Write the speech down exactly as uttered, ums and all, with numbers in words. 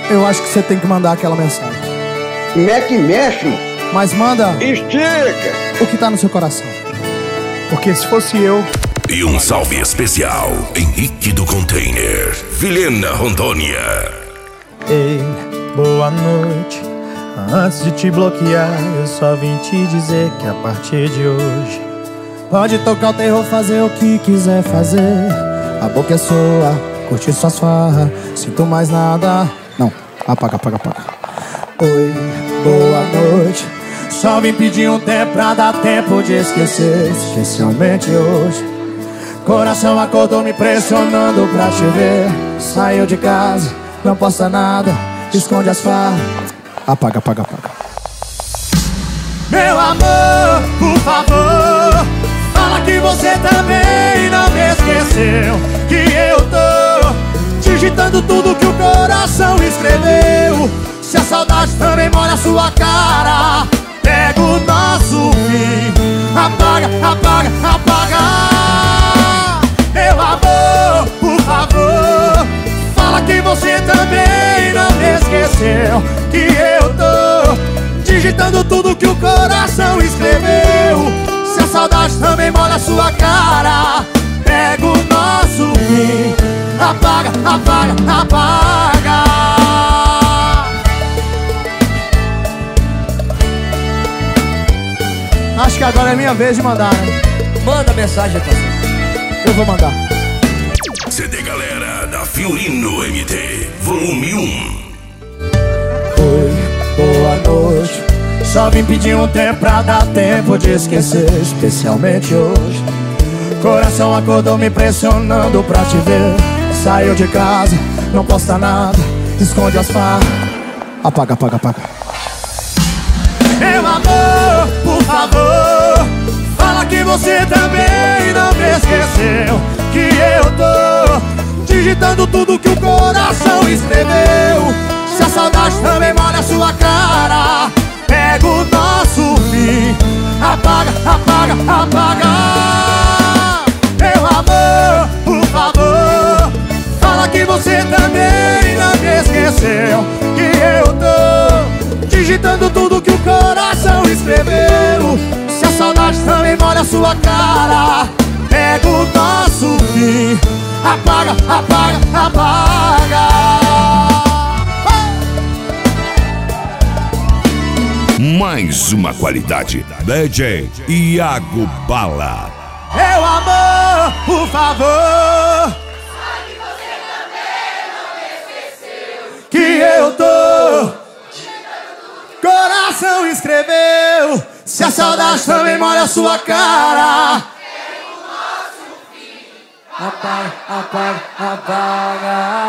Eu acho que você tem que mandar aquela mensagem. Mexe, mexe. Mas manda Estica o que tá no seu coração. Porque se fosse eu... E um salve especial, Henrique do Container, Vilhena, Rondônia. Ei, boa noite. Antes de te bloquear, eu só vim te dizer que a partir de hoje pode tocar o terror, fazer o que quiser fazer. A boca é sua, curtir suas farras. Sinto mais nada. Não, apaga, apaga, apaga. Oi, boa noite. Só vim pedir um tempo pra dar tempo de esquecer, especialmente hoje. Coração acordou me pressionando pra te ver. Saiu de casa, não posta nada, esconde as farras. Apaga, apaga, apaga. Meu amor, por favor, fala que você também não me esqueceu. Que eu tô digitando tudo que o coração escreveu. Se a saudade também molha a sua cara, pega o nosso fim. Apaga, apaga, apaga. Meu amor, por favor, fala que você também não me esqueceu. Que eu tô digitando tudo que o coração escreveu. Se a saudade também molha a sua cara, pega o nosso fim. Apaga, apaga, apaga. Acho que agora é minha vez de mandar, né? Manda mensagem, parceiro. Eu vou mandar. C D Galera da Fiorino M T, volume um. Oi, boa noite. Só vim pedir um tempo pra dar tempo de esquecer, especialmente hoje. Coração acordou me pressionando pra te ver. Saiu de casa, não posta nada, esconde as farras. Apaga, apaga, apaga. Meu amor, por favor, fala que você também não me esqueceu. Que eu tô digitando tudo que o coração escreveu. Se a saudade também molha a sua cara, pega o nosso fim. Apaga, apaga, apaga. Meu amor, por favor, fala que você também não me esqueceu. Que eu tô digitando tudo que o coração escreveu. Se a saudade também molha a sua cara, pega o nosso fim. Apaga, apaga, apaga. Mais uma qualidade, D J Iago Bala. Meu amor, por favor, Sabe que você também não me esqueceu. que eu tô coração escreveu. Se a saudade também molha a sua cara, É o nosso fim. apaga, apaga, apaga.